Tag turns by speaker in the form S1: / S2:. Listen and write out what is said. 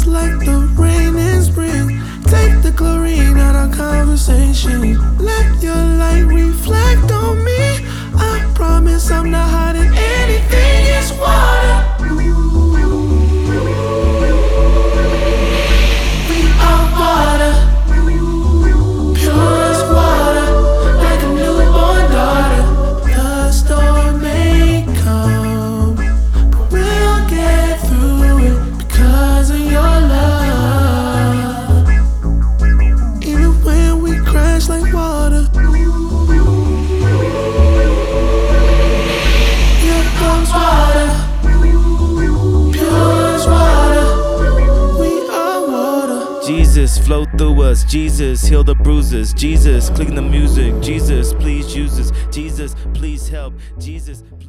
S1: just like the rain in spring. Take the chlorine out of conversation. Let your light reflect on me. I promise I'm not hiding anything. It's water. We are water. Pure as water, like a newborn daughter. The storm may come, but we'll get through it because of your love. Even when we crash like water, here comes water. Pure as water, we are water.
S2: Jesus, flow through us. Jesus, heal the bruises. Jesus, clean the music. Jesus, please use us. Jesus, please help. Jesus, please